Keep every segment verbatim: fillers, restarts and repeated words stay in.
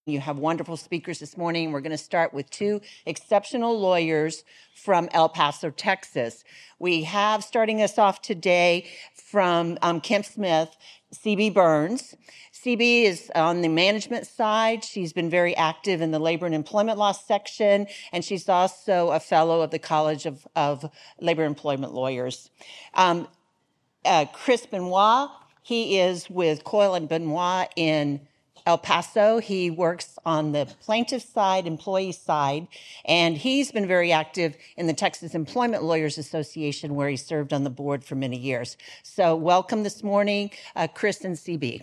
You have wonderful speakers this morning. We're going to start with two exceptional lawyers from El Paso, Texas. We have, starting us off today, from um, Kemp Smith, C B Burns. C B is on the management side. She's been very active in the labor and employment law section, and she's also a fellow of the College of, of Labor and Employment Lawyers. Um, uh, Chris Benoit, he is with Coyle and Benoit in El Paso. He works on the plaintiff side, employee side, and he's been very active in the Texas Employment Lawyers Association, where he served on the board for many years. So welcome this morning, uh, Chris and C B.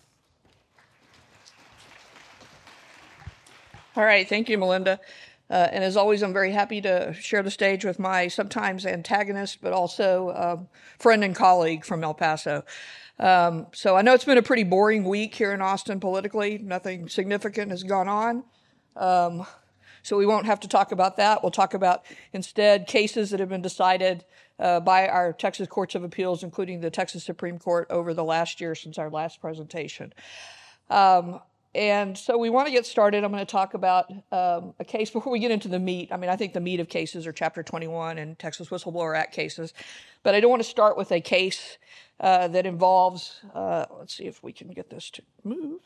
All right, thank you, Melinda. Uh, and as always, I'm very happy to share the stage with my sometimes antagonist, but also um, friend and colleague from El Paso. Um, so I know it's been a pretty boring week here in Austin politically. Nothing significant has gone on. Um, so we won't have to talk about that. We'll talk about instead cases that have been decided uh, by our Texas Courts of Appeals, including the Texas Supreme Court, over the last year since our last presentation. Um, and so we want to get started. I'm going to talk about um, a case before we get into the meat. I mean, I think the meat of cases are Chapter twenty-one and Texas Whistleblower Act cases. But I don't want to start with a case uh, that involves, uh, let's see if we can get this to move,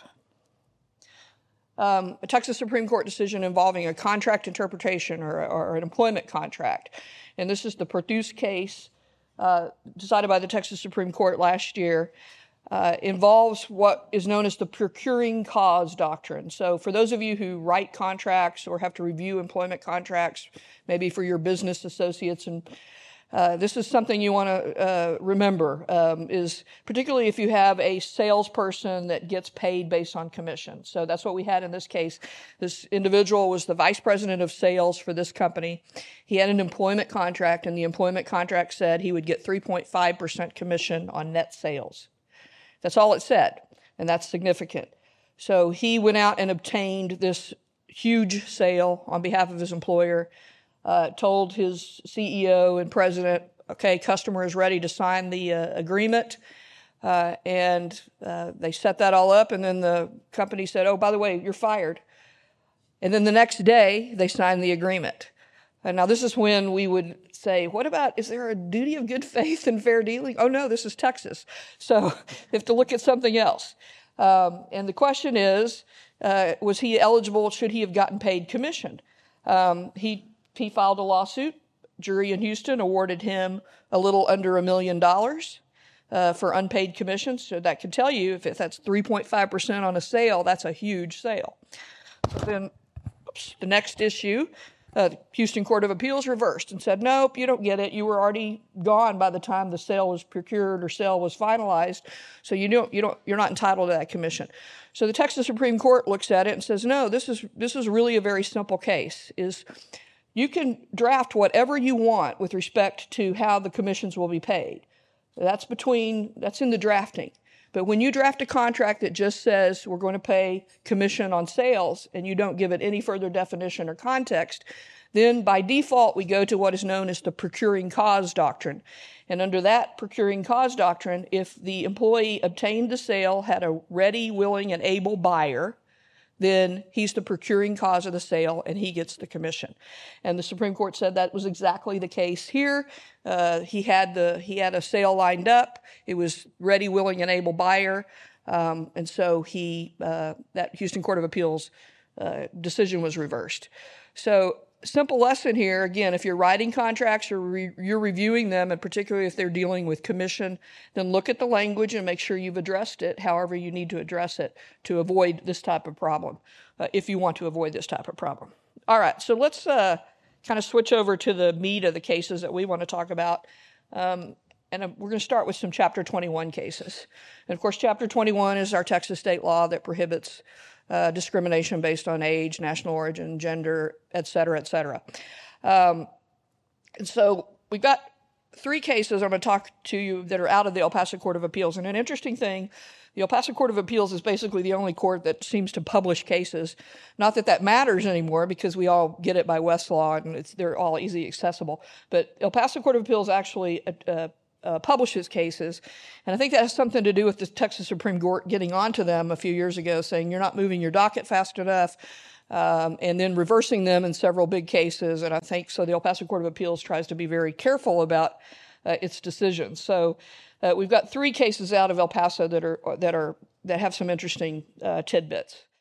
um, a Texas Supreme Court decision involving a contract interpretation or, or an employment contract. And this is the Produce case uh, decided by the Texas Supreme Court last year. Uh, involves what is known as the procuring cause doctrine. So for those of you who write contracts or have to review employment contracts, maybe for your business associates, and uh, this is something you want to uh, remember, um, is particularly if you have a salesperson that gets paid based on commission. So that's what we had in this case. This individual was the vice president of sales for this company. He had an employment contract, and the employment contract said he would get three point five percent commission on net sales. That's all it said, and that's significant. So he went out and obtained this huge sale on behalf of his employer, uh, told his C E O and president, okay, customer is ready to sign the uh, agreement, uh, and uh, they set that all up, and then the company said, oh, by the way, you're fired. And then the next day, they signed the agreement. And now this is when we would say, what about, is there a duty of good faith and fair dealing? Oh no, this is Texas. So we have to look at something else. Um, and the question is, uh, was he eligible, should he have gotten paid commission? Um, he, he filed a lawsuit. Jury in Houston awarded him a little under a million dollars uh, for unpaid commission. So that can tell you if that's three point five percent on a sale, that's a huge sale. So then oops, the next issue, Uh, the Houston Court of Appeals reversed and said, nope, you don't get it. You were already gone by the time the sale was procured or sale was finalized, so you don't, you don't, you're not entitled to that commission. So the Texas Supreme Court looks at it and says, no, this is this is really a very simple case. Is you can draft whatever you want with respect to how the commissions will be paid. That's between that's in the drafting. But when you draft a contract that just says we're going to pay commission on sales and you don't give it any further definition or context, then by default we go to what is known as the procuring cause doctrine. And under that procuring cause doctrine, if the employee obtained the sale, had a ready, willing, and able buyer, then he's the procuring cause of the sale and he gets the commission. And the Supreme Court said that was exactly the case here. Uh, he had the he had a sale lined up. It was ready, willing, and able buyer. Um, and so he uh, that Houston Court of Appeals uh, decision was reversed. So simple lesson here, again, if you're writing contracts or re- you're reviewing them, and particularly if they're dealing with commission, then look at the language and make sure you've addressed it however you need to address it to avoid this type of problem, uh, if you want to avoid this type of problem. All right, so let's uh, kind of switch over to the meat of the cases that we want to talk about. Um, and we're going to start with some Chapter twenty-one cases. And of course, Chapter twenty-one is our Texas state law that prohibits Uh, discrimination based on age, national origin, gender, et cetera, et cetera. Um, and so we've got three cases I'm going to talk to you that are out of the El Paso Court of Appeals. And an interesting thing, the El Paso Court of Appeals is basically the only court that seems to publish cases. Not that that matters anymore because we all get it by Westlaw and it's, they're all easily accessible. But El Paso Court of Appeals actually uh, uh, publish his cases. And I think that has something to do with the Texas Supreme Court getting onto them a few years ago, saying you're not moving your docket fast enough, um, and then reversing them in several big cases. And I think so the El Paso Court of Appeals tries to be very careful about uh, its decisions. So uh, we've got three cases out of El Paso that are that are that have some interesting uh, tidbits.